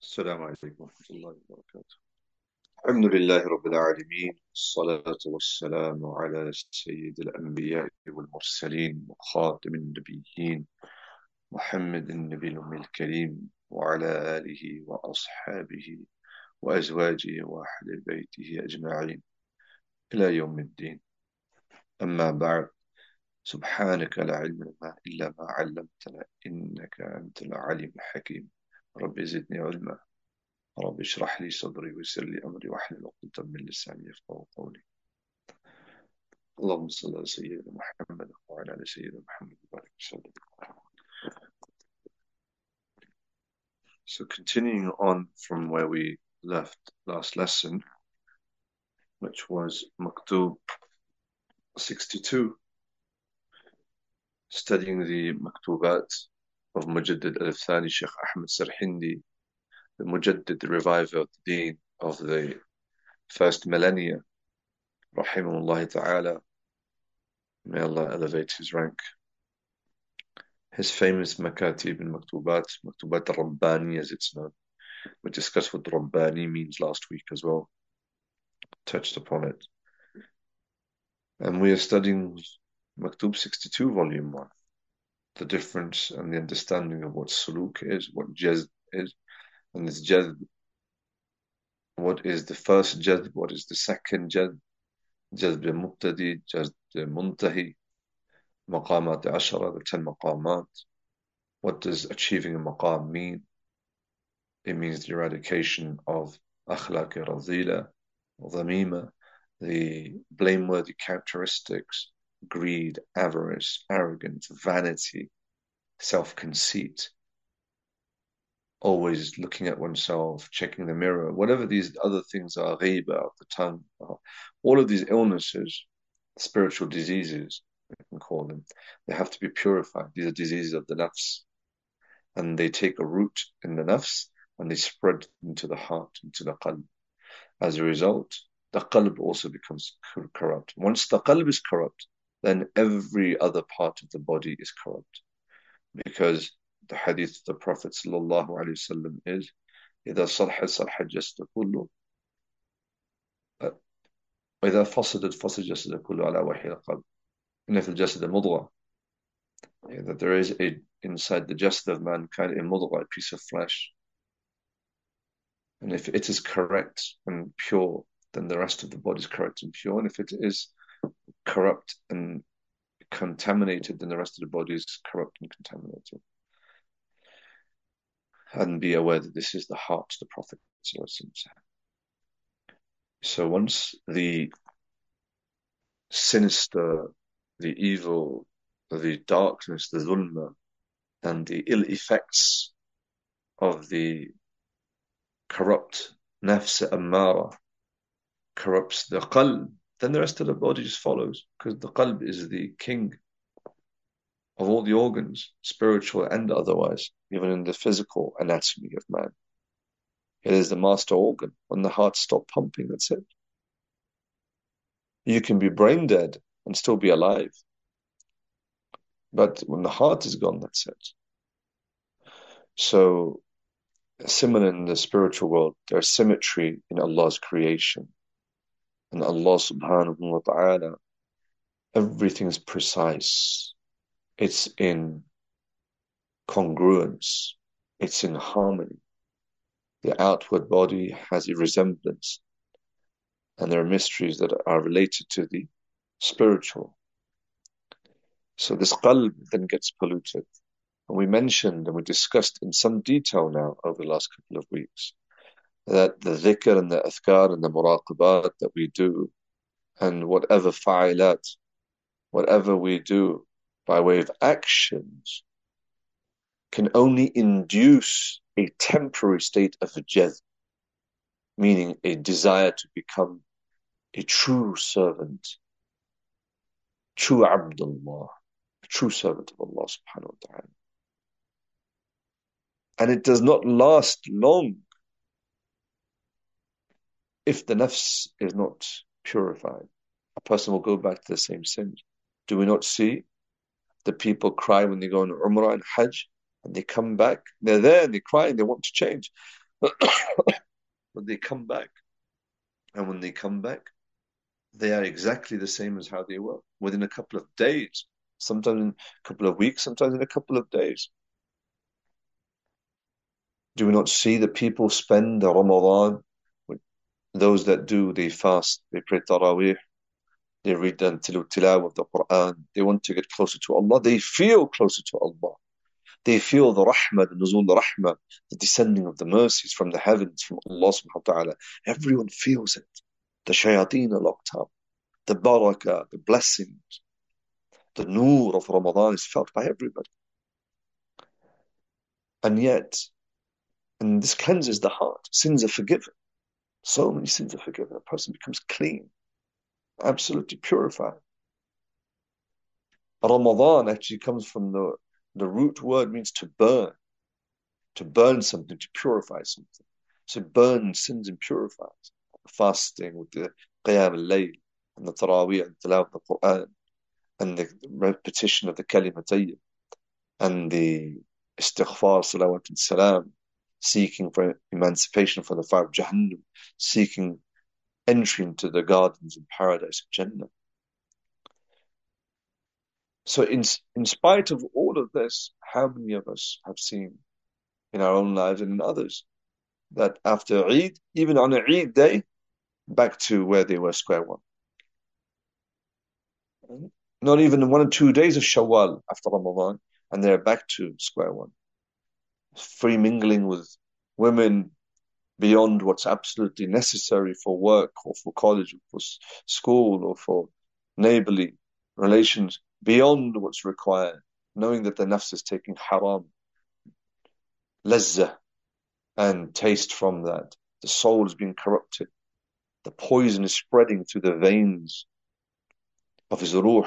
السلام عليكم ورحمة الله وبركاته. الحمد لله رب العالمين، الصلاة والسلام على سيد الأنبياء والمرسلين وخاتم النبيين محمد النبي الأمي الكريم وعلى آله وأصحابه وأزواجه وأهل بيته أجمعين إلى يوم الدين. أما بعد، سبحانك لا علم لنا إلا ما علمتنا إنك أنت العليم الحكيم. رب زدني علما، رب اشرح لي صدري ويسر لي أمري واحلل عقدة من لساني يفقهوا قولي. اللهم صل على سيدنا محمد وعلى آل سيدنا محمد وبارك وسلم. So continuing on from where we left last lesson, which was Maktub 62, studying the Maktubat of Mujaddid al-Thani Sheikh Ahmed Sarhindi, the Mujaddid, the reviver of the deen of the first millennia, rahimahullah ta'ala. May Allah elevate his rank. His famous Makatib and Maktubat al-Rabbani as it's known. We discussed what Rabbani means last week as well, touched upon it. And we are studying Maktub 62, volume 1, the difference and the understanding of what suluk is, what jazb is, and this jazb, what is the first jazb, what is the second jazb, jazb mubtadi, jazb muntahi, maqamat ashara, the 10 maqamat. What does achieving a maqam mean? It means the eradication of akhlaq razila, dhamima, the blameworthy characteristics, greed, avarice, arrogance, vanity, self-conceit, always looking at oneself, checking the mirror, whatever these other things are, ghiba of the tongue, all of these illnesses, spiritual diseases, we can call them, they have to be purified. These are diseases of the nafs, and they take a root in the nafs, and they spread into the heart, into the qalb. As a result, the qalb also becomes corrupt. Once the qalb is corrupt, then every other part of the body is corrupt. Because the hadith of the Prophet ﷺ is, إِذَا صَلْحَ صَلْحَ الْجَسَدُ كُلُّهُ وإذا فسدت فسد الجسد كله على وحي القلب إن في الجسد مضغة, that there is inside the jasad of mankind a mudghah, a piece of flesh, and if it is correct and pure, then the rest of the body is correct and pure, and if it is corrupt and contaminated, then the rest of the body is corrupt and contaminated. And be aware that this is the heart, the Prophet said. So once the sinister, the evil, the darkness, the zulma, and the ill effects of the corrupt nafs ammara corrupts the qalb, then the rest of the body just follows, because the qalb is the king of all the organs, spiritual and otherwise, even in the physical anatomy of man. It is the master organ. When the heart stops pumping, that's it. You can be brain dead and still be alive. But when the heart is gone, that's it. So, similar in the spiritual world, there's symmetry in Allah's creation. And Allah subhanahu wa ta'ala, everything is precise. It's in congruence. It's in harmony. The outward body has a resemblance. And there are mysteries that are related to the spiritual. So this qalb then gets polluted. And we mentioned and we discussed in some detail now over the last couple of weeks that the dhikr and the athkar and the muraqabat that we do, and whatever fa'ilat, whatever we do by way of actions, can only induce a temporary state of jazb, meaning a desire to become a true servant, true Abdullah, a true servant of Allah subhanahu wa ta'ala. And it does not last long if the nafs is not purified. A person will go back to the same sins. Do we not see the people cry when they go on Umrah and Hajj, and they come back, they're there and they cry and they want to change. But they come back. And when they come back, they are exactly the same as how they were within a couple of days, sometimes in a couple of weeks, sometimes in a couple of days. Do we not see that people spend the Ramadan? Those that do, they fast, they pray Taraweeh, they read the tilawah of the Quran, they want to get closer to Allah, they feel closer to Allah. They feel the rahmah, the nuzul, the rahmah, the descending of the mercies from the heavens, from Allah subhanahu wa ta'ala. Everyone feels it. The shayateen are locked up. The barakah, the blessings, the noor of Ramadan is felt by everybody. And yet, and this cleanses the heart. Sins are forgiven. So many sins are forgiven. A person becomes clean, absolutely purified. Ramadan actually comes from the root word means to burn something, to purify something. So burn sins and purifies. Fasting with the qiyam al-layl and the taraweeh and tilawah of the Quran and the repetition of the kalima tayyib and the istighfar, salawat and salam, seeking for emancipation from the fire of Jahannam, seeking entry into the gardens and paradise of Jannah. So in spite of all of this, how many of us have seen in our own lives and in others that after Eid, even on an Eid day, back to where they were, square one? Not even 1 or 2 days of Shawwal after Ramadan, and they're back to square one. Free mingling with women beyond what's absolutely necessary for work or for college or for school or for neighborly relations, beyond what's required, knowing that the nafs is taking haram, lazzah, and taste from that. The soul is being corrupted. The poison is spreading through the veins of his ruh.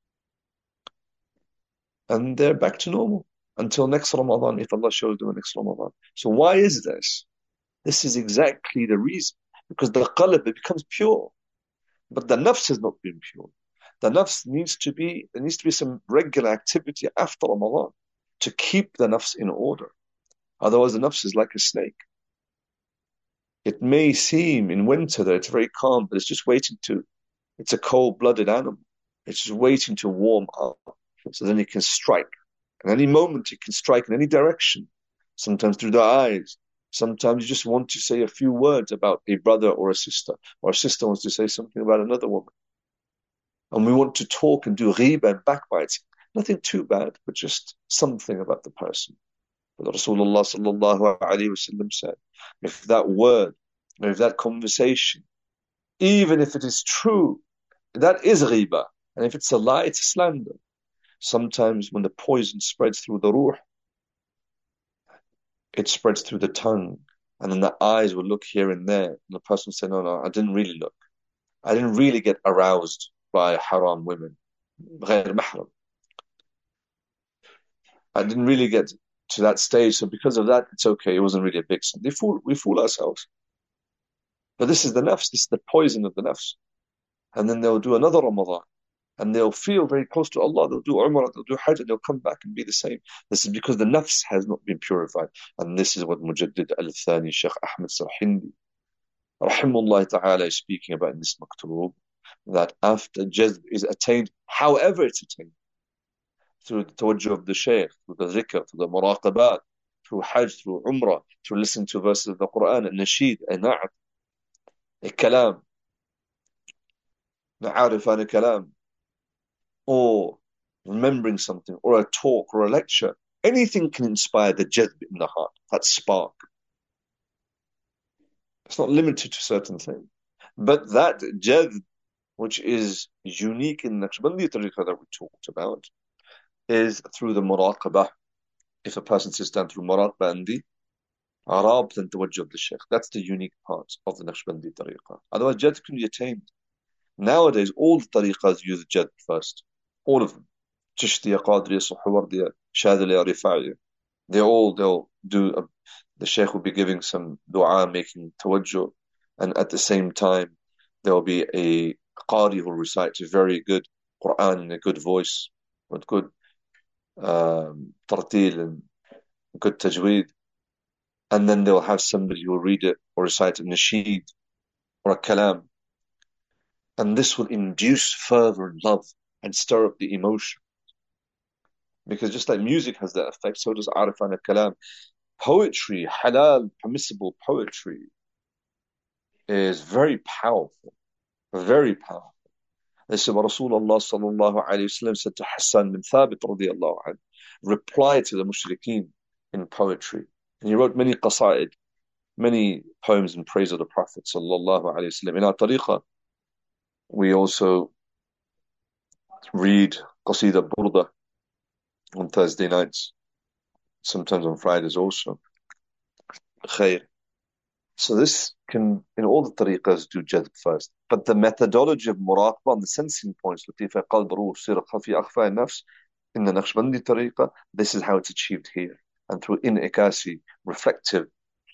And they're back to normal until next Ramadan, if Allah shows them next Ramadan. So why is this? This is exactly the reason. Because the qalb, it becomes pure. But the nafs has not been pure. The nafs there needs to be some regular activity after Ramadan to keep the nafs in order. Otherwise, the nafs is like a snake. It may seem in winter that it's very calm, but it's a cold-blooded animal. It's just waiting to warm up. So then it can strike. At any moment, it can strike in any direction. Sometimes through the eyes. Sometimes you just want to say a few words about a brother or a sister wants to say something about another woman. And we want to talk and do ghiba and backbiting. Nothing too bad, but just something about the person. But Rasulullah sallallahu alaihi wasallam said, if that word, or if that conversation, even if it is true, that is ghiba. And if it's a lie, it's a slander. Sometimes when the poison spreads through the ruh, it spreads through the tongue, and then the eyes will look here and there, and the person will say, no, I didn't really look. I didn't really get aroused by haram women. غير محرم. I didn't really get to that stage, so because of that, it's okay. It wasn't really a big sin. We fool ourselves. But this is the nafs, this is the poison of the nafs. And then they'll do another Ramadan, and they'll feel very close to Allah. They'll do Umrah, they'll do Hajj, and they'll come back and be the same. This is because the nafs has not been purified. And this is what Mujaddid al-Thani, Shaykh Ahmed Sarhindi, rahimahullah ta'ala, is speaking about in this maktub, that after jazb is attained, however it's attained, through the tawajjuh of the Shaykh, through the zikr, through the muraqabat, through Hajj, through Umrah, through listening to verses of the Quran, a nasheed, a na'at, a kalam, na'arif an kalam, or remembering something, or a talk, or a lecture. Anything can inspire the jadb in the heart, that spark. It's not limited to certain things. But that jadb, which is unique in Naqshbandi tariqah that we talked about, is through the muraqabah. If a person sits down through muraqabah and the arab and tawajjuh of the shaykh, that's the unique part of the Naqshbandi tariqah. Otherwise, jadb can be attained. Nowadays, all the tariqahs use jadb first. All of them. Chishtiya, Qadriya, Suhrawardiya, Shadiliya, Rifa'iyya. They'll do, the shaykh will be giving some dua, making tawajjuh, and at the same time, there will be a qari who recites a very good Quran in a good voice, with good tartil and good tajweed. and then they'll have somebody who will read it or recite a nasheed or a kalam, and this will induce fervor and love and stir up the emotion. Because just like music has that effect, so does arifan al-kalam. Poetry, halal, permissible poetry, is very powerful, very powerful. This is what Rasulullah sallallahu alayhi wasallam said to Hassan bin Thabit radiallahu anhu, reply to the mushrikeen in poetry. And he wrote many qasaid, many poems in praise of the Prophet sallallahu alayhi wasallam. In our tariqah, we also read Qasida Burda on Thursday nights, sometimes on Fridays also. Khair. So this can, in all the tariqas, do jadb first. But the methodology of muraqabah and the sensing points, لطيفة قلب روح سير خفي أخفى النفس, in the Naqshbandi tariqa, this is how it's achieved here. And through in'ikasi, reflective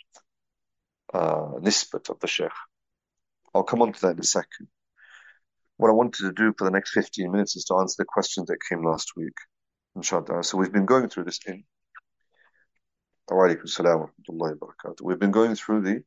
nisbat of the Shaykh. I'll come on to that in a second. What I wanted to do for the next 15 minutes is to answer the questions that came last week, inshallah. So we've been going through this in Alaikum salam wa rahmatullahi wa barakatuh. We've been going through the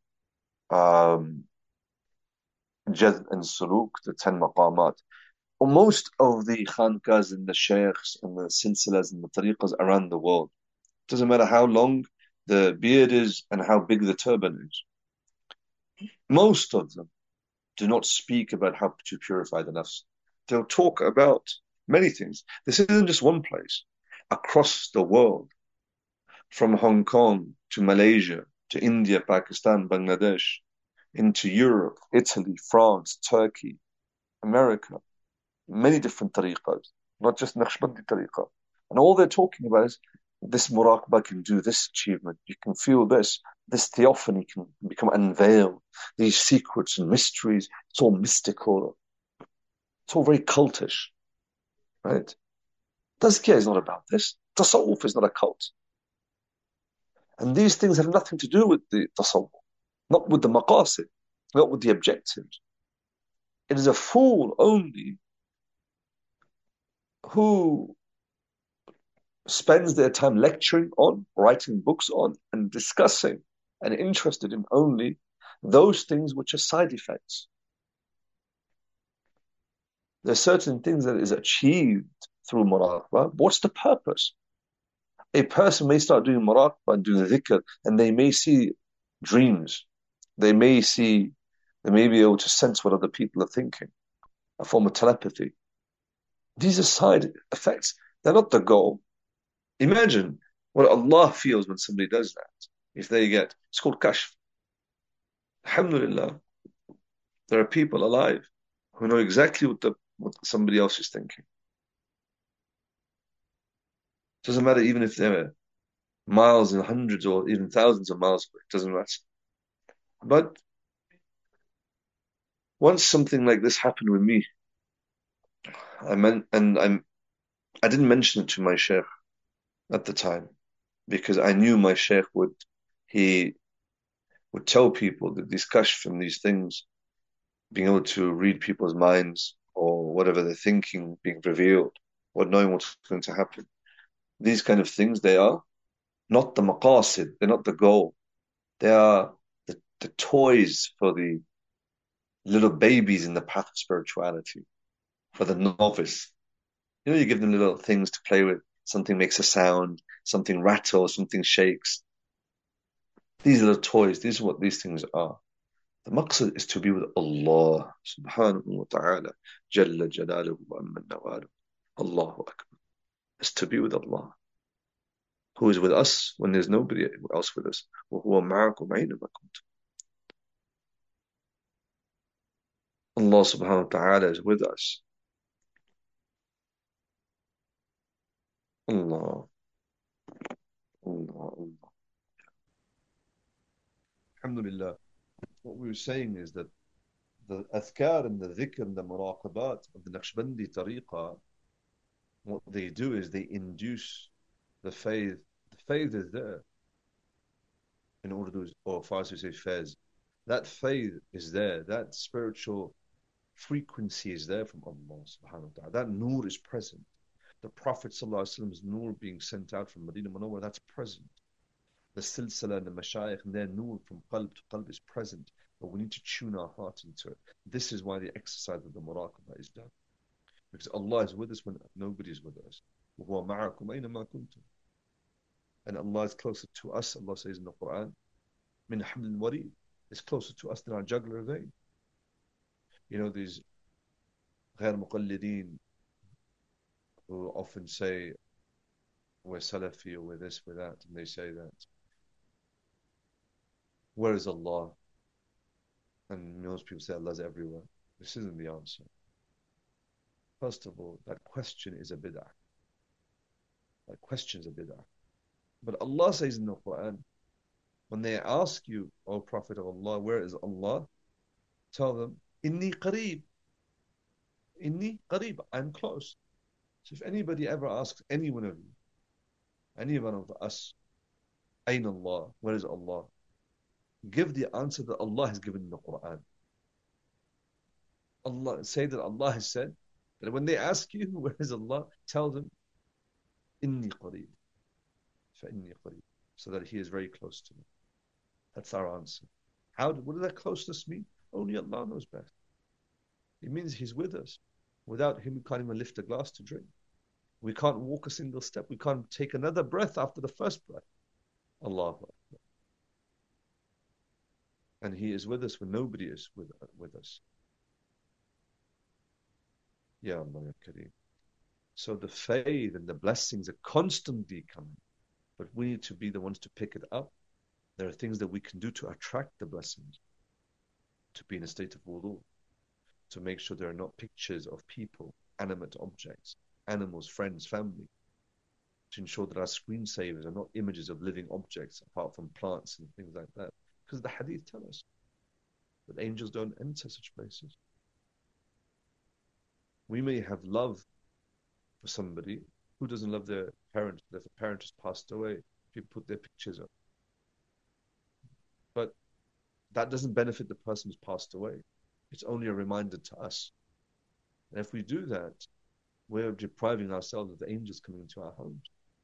Jazb and Suluk, the 10 maqamat. Well, most of the khankas and the shaykhs and the silsilas and the tariqas around the world, doesn't matter how long the beard is and how big the turban is, most of them do not speak about how to purify the nafs. They'll talk about many things. This isn't just one place. Across the world, from Hong Kong to Malaysia to India, Pakistan, Bangladesh, into Europe, Italy, France, Turkey, America, many different tariqas, not just Naqshbandi tariqa. And all they're talking about is this muraqabah can do this achievement. You can feel this theophany can become unveiled. These secrets and mysteries, it's all mystical. It's all very cultish, right? Tazkiyah is not about this. Tasawwuf is not a cult. And these things have nothing to do with the tasawwuf, not with the maqasid, not with the objectives. It is a fool only who spends their time lecturing on, writing books on, and discussing and interested in only those things which are side effects. There are certain things that is achieved through muraqabah. What's the purpose? A person may start doing muraqabah and doing dhikr, and they may see dreams. They may be able to sense what other people are thinking, a form of telepathy. These are side effects. They're not the goal. Imagine what Allah feels when somebody does that. If they it's called kashf. Alhamdulillah, there are people alive who know exactly what somebody else is thinking. It doesn't matter even if they're miles and hundreds or even thousands of miles away. It doesn't matter. But once something like this happened with me, I didn't mention it to my sheikh at the time because I knew my sheikh would tell people that these kashf and these things, being able to read people's minds or whatever they're thinking being revealed, or knowing what's going to happen. These kind of things, they are not the maqasid, they're not the goal. They are the toys for the little babies in the path of spirituality, for the novice. You give them little things to play with. Something makes a sound, something rattles, something shakes. These are the toys. These are what these things are. The maqsad is to be with Allah subhanahu wa ta'ala, Jalla Jalaluhu wa Amman Nawaluhu. Allahu Akbar. It's to be with Allah, who is with us when there's nobody else with us. وَهُوَ مَعَكُمْ أَيْنَمَا كُنْتُمْ. Allah subhanahu wa ta'ala is with us. Allah. Allah. Allah. Alhamdulillah. What we were saying is that the adhkar and the dhikr and the muraqabat of the Naqshbandi tariqa, what they do is they induce the faith. The faith is there in order to, or Farsi say fez. That faith is there. That spiritual frequency is there from Allah subhanahu wa ta'ala. That nur is present. The Prophet sallallahu alaihi wasallam's nur being sent out from Medina Munawwar, that's present. The silsila and the mashayikh and their nur from qalb to qalb is present, but we need to tune our heart into it. This is why the exercise of the muraqabah is done. Because Allah is with us when nobody is with us. وَهُوَ مَعَكُمْ أَيْنَمَا كُنْتُمْ. And Allah is closer to us, Allah says in the Quran, مِنْ حَمْلِ الْوَرِيدِ, is closer to us than our jugular vein. You know, these غير مقلدين who often say, we're Salafi or we're this, we're that, and they say that, where is Allah? And most people say Allah's everywhere. This isn't the answer. First of all, that question is a bid'ah. That question is a bid'ah. But Allah says in the Quran, when they ask you, O Prophet of Allah, where is Allah? Tell them, Inni qareeb. Inni qareeb. I'm close. So if anybody ever asks any one of you, any one of us, Ayn Allah, where is Allah? Give the answer that Allah has given in the Quran. Allah say that Allah has said that when they ask you where is Allah, tell them Inni qareeb. فإني قريب. So that He is very close to me. That's our answer. What does that closeness mean? Only Allah knows best. It means He's with us. Without Him, we can't even lift a glass to drink. We can't walk a single step. We can't take another breath after the first breath. Allahu Akbar. And He is with us when nobody is with us. Ya Allah, Ya Kareem. So the faith and the blessings are constantly coming. But we need to be the ones to pick it up. There are things that we can do to attract the blessings, to be in a state of wudu, to make sure there are not pictures of people, animate objects, animals, friends, family, to ensure that our screensavers are not images of living objects apart from plants and things like that. Because the hadith tell us that angels don't enter such places. We may have love for somebody who doesn't love their parent. If a parent has passed away, people put their pictures up. But that doesn't benefit the person who's passed away. It's only a reminder to us. And if we do that, we're depriving ourselves of the angels coming into our homes.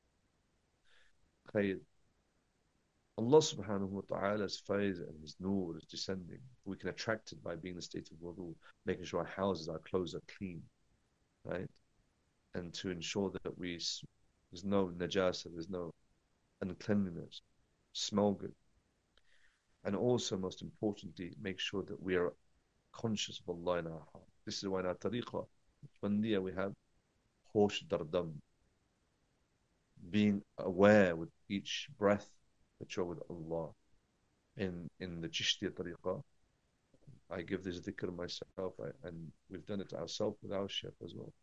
Okay. Allah subhanahu wa ta'ala's faiz and His nur is descending. We can attract it by being in a state of wudu, making sure our houses, our clothes are clean, right? And to ensure that there's no najasa, there's no uncleanliness, smell good. And also, most importantly, make sure that we are conscious of Allah in our heart. This is why in our tariqah, Bandiya, we have hosh dardam, being aware with each breath that you're with Allah. In the Chishtiya tariqah, I give this dhikr myself, and we've done it ourselves with our Shaykh as well.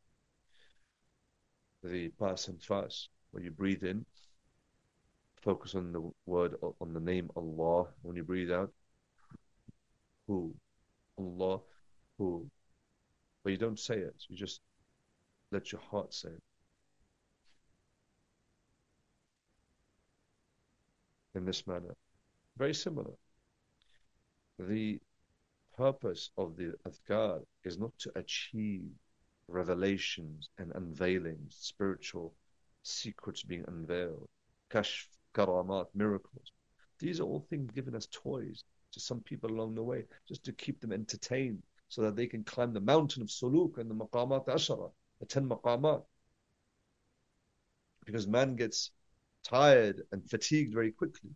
The pass and fast, where you breathe in, focus on the word, on the name Allah. When you breathe out, who? Allah, who? But you don't say it, you just let your heart say it. In this manner. Very similar. The purpose of the adhkar is not to achieve revelations and unveilings, spiritual secrets being unveiled, kashf, karamat, miracles. These are all things given as toys to some people along the way, just to keep them entertained, so that they can climb the mountain of suluk and the maqamat ashara, the 10 maqamat. Because man gets tired and fatigued very quickly.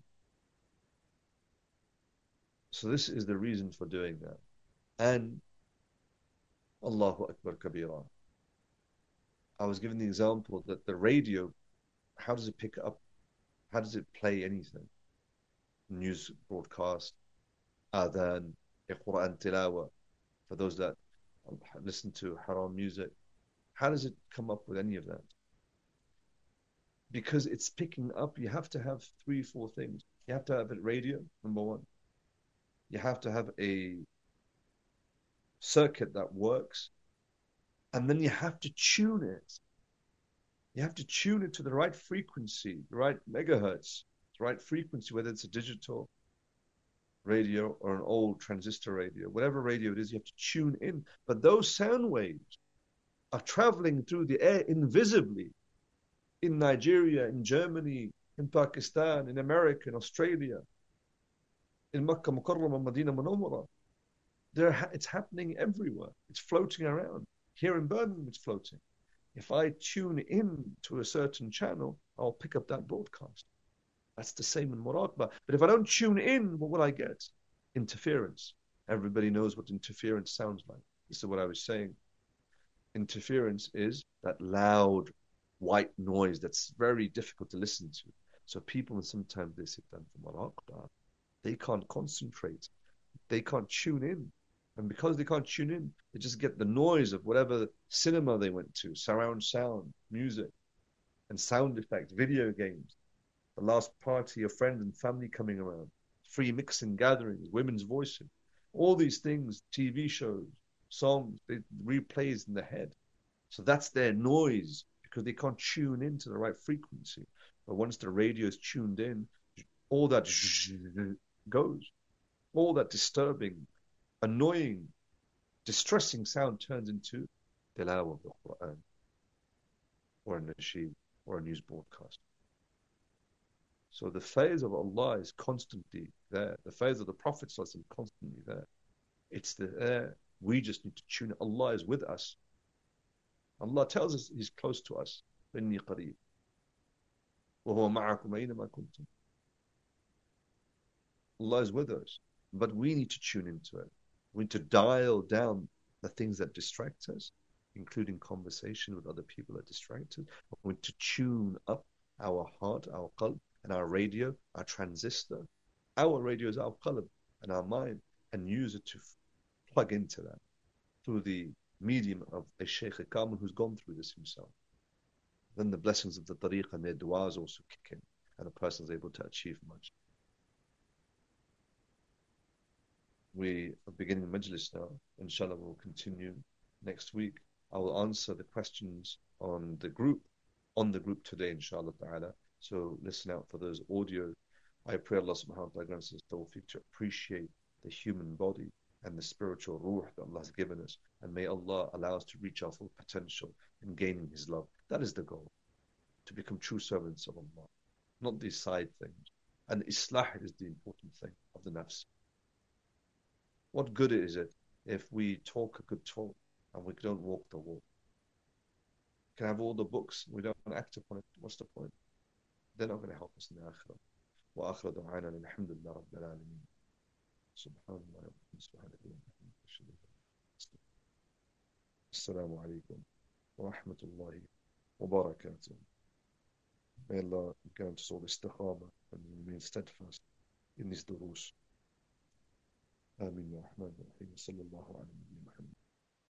So this is the reason for doing that. And Allahu Akbar Kabira. I was given the example that the radio, how does it pick up? How does it play anything? News broadcast, adhan, Quran tilawa, for those that listen to haram music. How does it come up with any of that? Because it's picking up, you have to have 3-4 things. You have to have a radio, number one. You have to have a circuit that works. And then you have to tune it. You have to tune it to the right frequency, the right megahertz, the right frequency, whether it's a digital radio or an old transistor radio, whatever radio it is, you have to tune in. But those sound waves are traveling through the air invisibly in Nigeria, in Germany, in Pakistan, in America, in Australia, in Makkah Mukarramah, Medina Munawwara. It's happening everywhere. It's floating around. Here in Birmingham, it's floating. If I tune in to a certain channel, I'll pick up that broadcast. That's the same in Muraqabah. But if I don't tune in, what will I get? Interference. Everybody knows what interference sounds like. This is what I was saying. Interference is that loud white noise that's very difficult to listen to. So people, sometimes they sit down for Muraqabah, they can't concentrate. They can't tune in. And because they can't tune in, they just get the noise of whatever cinema they went to, surround sound, music, and sound effects, video games, the last party of friends and family coming around, free mixing gatherings, women's voicing, all these things, TV shows, songs, they replays in the head. So that's their noise because they can't tune into the right frequency. But once the radio is tuned in, all that goes, all that disturbing, annoying, distressing sound turns into tilawah of the Quran or a nasheed or a news broadcast. So the phase of Allah is constantly there. The phase of the Prophet is constantly there. It's there. We just need to tune it. Allah is with us. Allah tells us He's close to us. إِنِّي قَرِيبٌ وَهُوَ مَعَكُمْ أَيْنَمَا كُنْتُمْ. Allah is with us. But we need to tune into it. We need to dial down the things that distract us, including conversation with other people that distract us. We need to tune up our heart, our qalb, and our radio, our transistor. Our radio is our qalb and our mind, and use it to plug into that through the medium of a Shaykh Kamil who's gone through this himself. Then the blessings of the tariqah and their du'as also kick in, and the person is able to achieve much. We are beginning the majlis now. Inshallah, we'll continue next week. I will answer the questions on the group today, inshallah ta'ala. So listen out for those audios. I pray Allah subhanahu wa ta'ala grants us tawfiq to appreciate the human body and the spiritual ruh that Allah has given us. And may Allah allow us to reach our full potential in gaining His love. That is the goal, to become true servants of Allah, not these side things. And islah is the important thing of the nafs. What good is it if we talk a good talk and we don't walk the walk? We can have all the books, we don't act upon it. What's the point? They're not going to help us in the akhirah. وآخر دعوانا الحمد لله رب العالمين. سبحان الله وبحمده السلام عليكم ورحمة الله وبركاته. May Allah grant us all istiqamah and remain steadfast in these durus. آمين يا رحمن الرحيم. صلى الله عليه وسلم.